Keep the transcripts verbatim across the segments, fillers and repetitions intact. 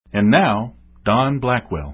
And now, Don Blackwell.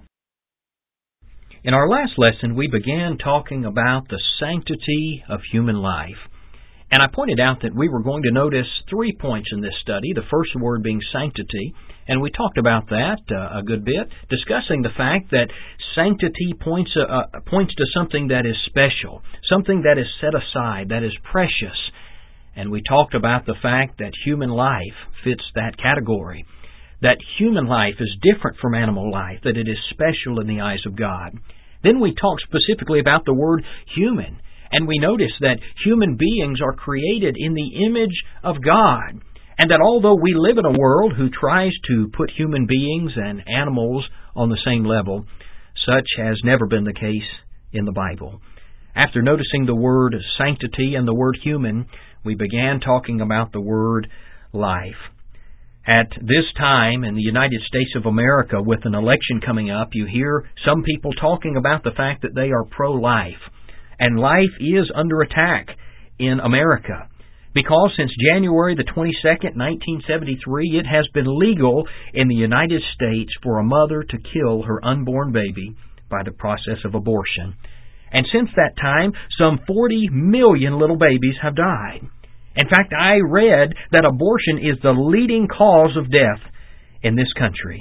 In our last lesson, we began talking about the sanctity of human life. And I pointed out that we were going to notice three points in this study, the first word being sanctity. And we talked about that uh, a good bit, discussing the fact that sanctity points uh, points to something that is special, something that is set aside, that is precious. And we talked about the fact that human life fits that category, that human life is different from animal life, that it is special in the eyes of God. Then we talked specifically about the word human, and we noticed that human beings are created in the image of God, and that although we live in a world who tries to put human beings and animals on the same level, such has never been the case in the Bible. After noticing the word sanctity and the word human, we began talking about the word life. At this time in the United States of America, with an election coming up, you hear some people talking about the fact that they are pro-life. And life is under attack in America, because since January the twenty-second, nineteen seventy-three, it has been legal in the United States for a mother to kill her unborn baby by the process of abortion. And since that time, some forty million little babies have died. In fact, I read that abortion is the leading cause of death in this country.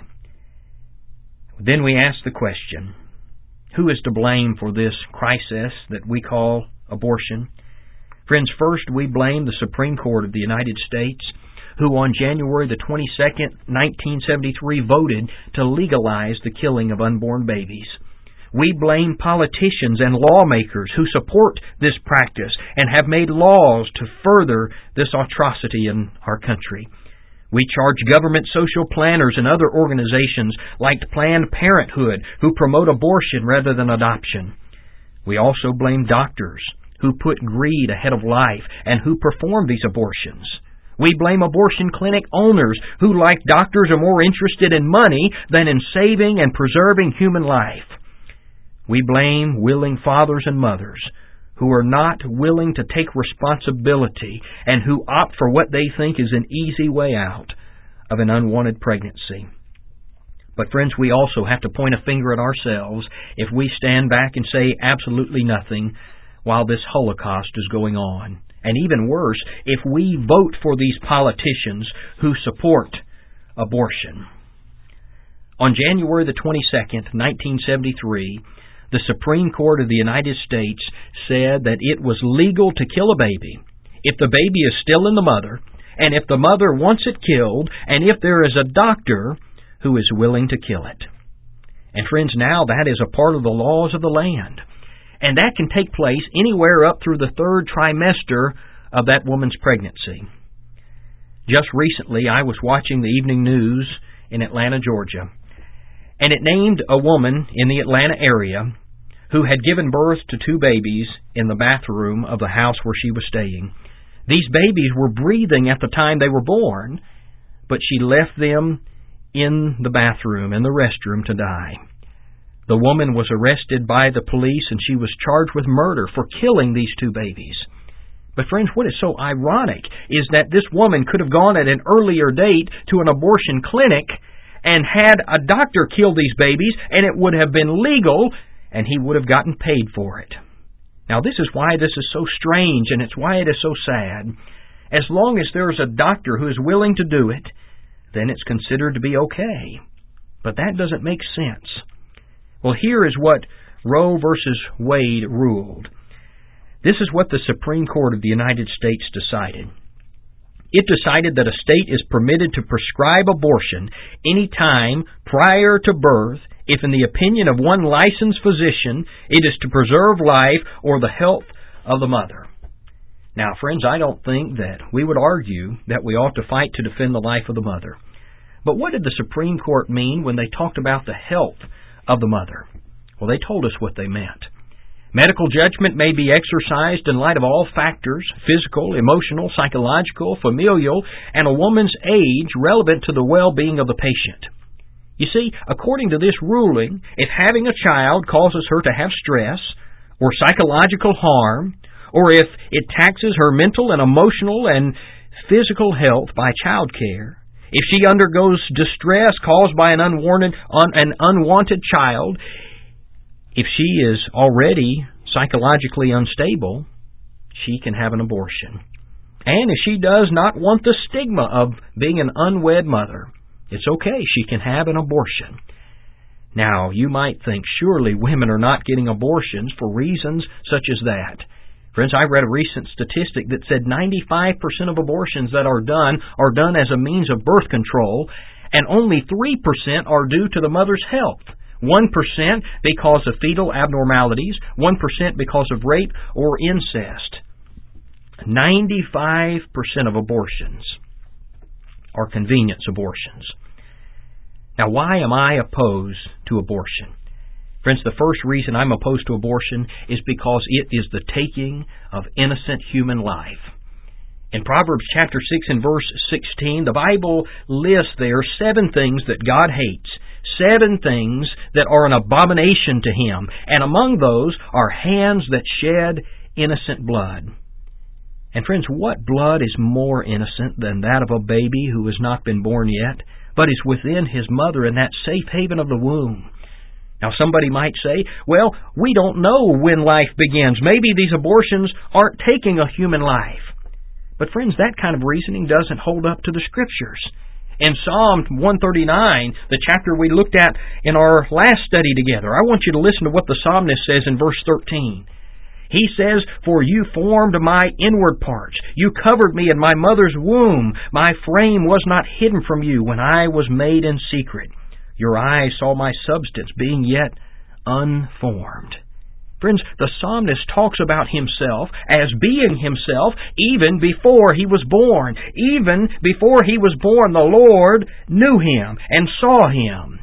Then we ask the question, who is to blame for this crisis that we call abortion? Friends, first we blame the Supreme Court of the United States, who on January the twenty-second, nineteen seventy-three voted to legalize the killing of unborn babies. We blame politicians and lawmakers who support this practice and have made laws to further this atrocity in our country. We charge government social planners and other organizations like Planned Parenthood who promote abortion rather than adoption. We also blame doctors who put greed ahead of life and who perform these abortions. We blame abortion clinic owners who, like doctors, are more interested in money than in saving and preserving human life. We blame willing fathers and mothers who are not willing to take responsibility and who opt for what they think is an easy way out of an unwanted pregnancy. But friends, we also have to point a finger at ourselves if we stand back and say absolutely nothing while this Holocaust is going on. And even worse, if we vote for these politicians who support abortion. On January the twenty-second, nineteen seventy-three, the Supreme Court of the United States said that it was legal to kill a baby if the baby is still in the mother, and if the mother wants it killed, and if there is a doctor who is willing to kill it. And friends, now that is a part of the laws of the land. And that can take place anywhere up through the third trimester of that woman's pregnancy. Just recently, I was watching the evening news in Atlanta, Georgia, and it named a woman in the Atlanta area who had given birth to two babies in the bathroom of the house where she was staying. These babies were breathing at the time they were born, but she left them in the bathroom, in the restroom, to die. The woman was arrested by the police and she was charged with murder for killing these two babies. But friends, what is so ironic is that this woman could have gone at an earlier date to an abortion clinic and had a doctor kill these babies, and it would have been legal, and he would have gotten paid for it. Now, this is why this is so strange, and it's why it is so sad. As long as there is a doctor who is willing to do it, then it's considered to be okay. But that doesn't make sense. Well, here is what Roe versus Wade ruled. This is what the Supreme Court of the United States decided. It decided that a state is permitted to prescribe abortion any time prior to birth if, in the opinion of one licensed physician, it is to preserve life or the health of the mother. Now, friends, I don't think that we would argue that we ought to fight to defend the life of the mother. But what did the Supreme Court mean when they talked about the health of the mother? Well, they told us what they meant. Medical judgment may be exercised in light of all factors, physical, emotional, psychological, familial, and a woman's age relevant to the well-being of the patient. You see, according to this ruling, if having a child causes her to have stress or psychological harm, or if it taxes her mental and emotional and physical health by child care, if she undergoes distress caused by an unwanted, un, an unwanted child, if she is already psychologically unstable, she can have an abortion. And if she does not want the stigma of being an unwed mother, it's okay, she can have an abortion. Now, you might think surely women are not getting abortions for reasons such as that. Friends, I read a recent statistic that said ninety-five percent of abortions that are done are done as a means of birth control, and only three percent are due to the mother's health. one percent because of fetal abnormalities, one percent because of rape or incest. ninety-five percent of abortions are convenience abortions. Now, why am I opposed to abortion? Friends, the first reason I'm opposed to abortion is because it is the taking of innocent human life. In Proverbs chapter six and verse sixteen, the Bible lists there seven things that God hates, seven things that are an abomination to Him, and among those are hands that shed innocent blood. And friends, what blood is more innocent than that of a baby who has not been born yet, but is within his mother in that safe haven of the womb? Now, somebody might say, well, we don't know when life begins. Maybe these abortions aren't taking a human life. But friends, that kind of reasoning doesn't hold up to the Scriptures. In Psalm one thirty-nine, the chapter we looked at in our last study together, I want you to listen to what the psalmist says in verse thirteen. He says, "For you formed my inward parts. You covered me in my mother's womb. My frame was not hidden from you when I was made in secret. Your eyes saw my substance being yet unformed." Friends, the psalmist talks about himself as being himself even before he was born. Even before he was born, the Lord knew him and saw him.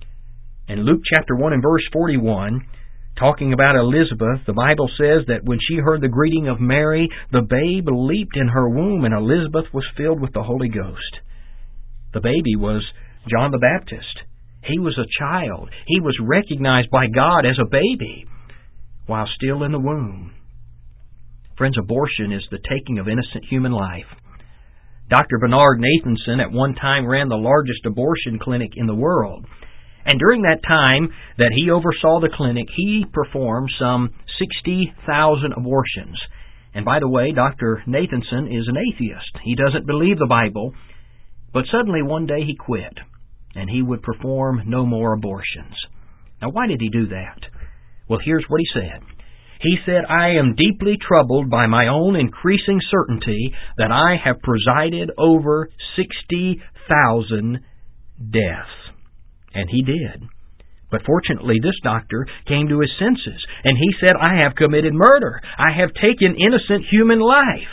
In Luke chapter one and verse forty-one, talking about Elizabeth, the Bible says that when she heard the greeting of Mary, the babe leaped in her womb, and Elizabeth was filled with the Holy Ghost. The baby was John the Baptist. He was a child. He was recognized by God as a baby while still in the womb. Friends, abortion is the taking of innocent human life. Doctor Bernard Nathanson at one time ran the largest abortion clinic in the world. And during that time that he oversaw the clinic, he performed some sixty thousand abortions. And by the way, Doctor Nathanson is an atheist. He doesn't believe the Bible. But suddenly one day he quit, and he would perform no more abortions. Now, why did he do that? Well, here's what he said. He said, "I am deeply troubled by my own increasing certainty that I have presided over sixty thousand deaths." And he did. But fortunately, this doctor came to his senses, and he said, "I have committed murder. I have taken innocent human life."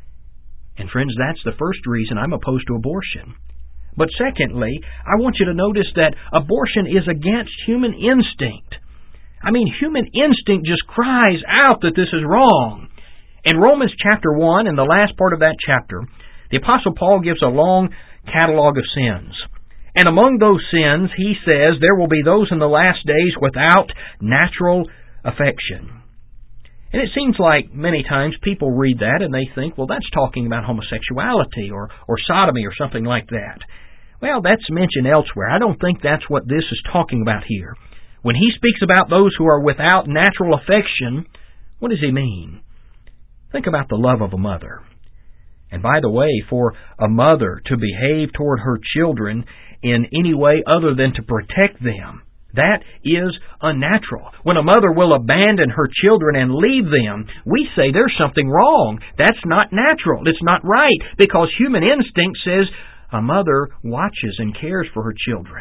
And friends, that's the first reason I'm opposed to abortion. But secondly, I want you to notice that abortion is against human instinct. I mean, human instinct just cries out that this is wrong. In Romans chapter one, in the last part of that chapter, the Apostle Paul gives a long catalog of sins. And among those sins, he says, there will be those in the last days without natural affection. And it seems like many times people read that and they think, well, that's talking about homosexuality or, or sodomy or something like that. Well, that's mentioned elsewhere. I don't think that's what this is talking about here. When he speaks about those who are without natural affection, what does he mean? Think about the love of a mother. And by the way, for a mother to behave toward her children in any way other than to protect them, that is unnatural. When a mother will abandon her children and leave them, we say there's something wrong. That's not natural. It's not right, because human instinct says a mother watches and cares for her children.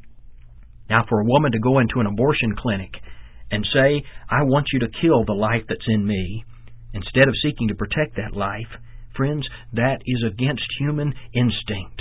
Now, for a woman to go into an abortion clinic and say, "I want you to kill the life that's in me," instead of seeking to protect that life, friends, that is against human instinct.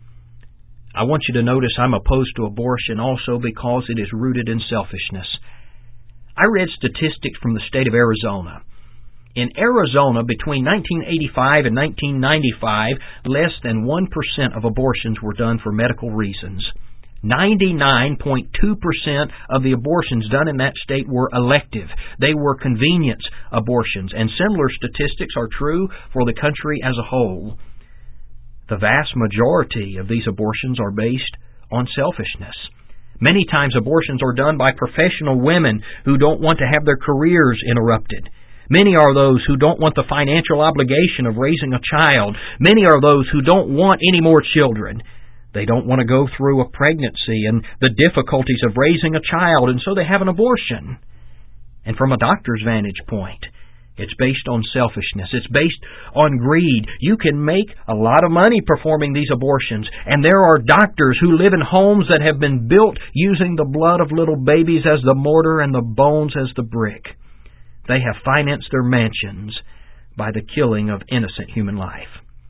I want you to notice I'm opposed to abortion also because it is rooted in selfishness. I read statistics from the state of Arizona. In Arizona, between nineteen eighty-five and nineteen ninety-five, less than one percent of abortions were done for medical reasons. ninety-nine point two percent of the abortions done in that state were elective. They were convenience abortions, and similar statistics are true for the country as a whole. The vast majority of these abortions are based on selfishness. Many times abortions are done by professional women who don't want to have their careers interrupted. Many are those who don't want the financial obligation of raising a child. Many are those who don't want any more children. They don't want to go through a pregnancy and the difficulties of raising a child, and so they have an abortion. And from a doctor's vantage point, it's based on selfishness. It's based on greed. You can make a lot of money performing these abortions, and there are doctors who live in homes that have been built using the blood of little babies as the mortar and the bones as the brick. They have financed their mansions by the killing of innocent human life.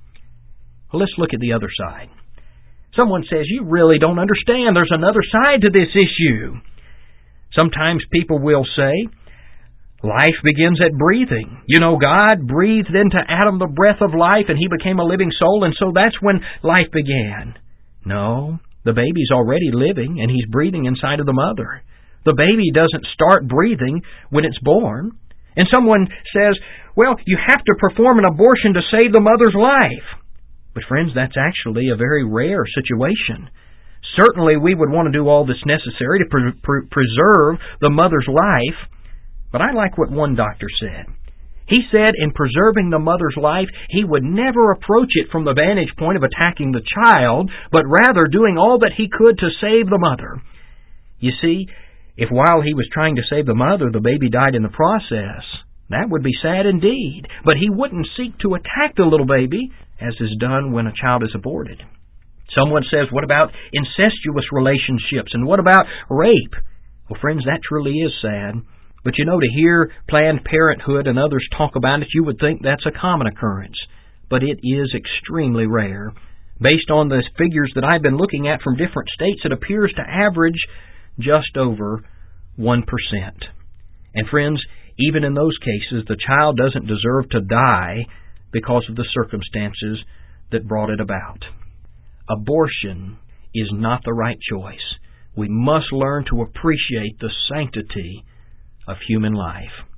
Well, let's look at the other side. Someone says, you really don't understand. There's another side to this issue. Sometimes people will say, life begins at breathing. You know, God breathed into Adam the breath of life and he became a living soul, and so that's when life began. No, the baby's already living and he's breathing inside of the mother. The baby doesn't start breathing when it's born. And someone says, well, you have to perform an abortion to save the mother's life. But friends, that's actually a very rare situation. Certainly we would want to do all that's necessary to pre- pre- preserve the mother's life. But I like what one doctor said. He said in preserving the mother's life, he would never approach it from the vantage point of attacking the child, but rather doing all that he could to save the mother. You see, if while he was trying to save the mother, the baby died in the process, that would be sad indeed. But he wouldn't seek to attack the little baby, as is done when a child is aborted. Someone says, what about incestuous relationships? And what about rape? Well, friends, that truly is sad. But you know, to hear Planned Parenthood and others talk about it, you would think that's a common occurrence. But it is extremely rare. Based on the figures that I've been looking at from different states, it appears to average just over one percent. And friends, even in those cases, the child doesn't deserve to die because of the circumstances that brought it about. Abortion is not the right choice. We must learn to appreciate the sanctity of human life.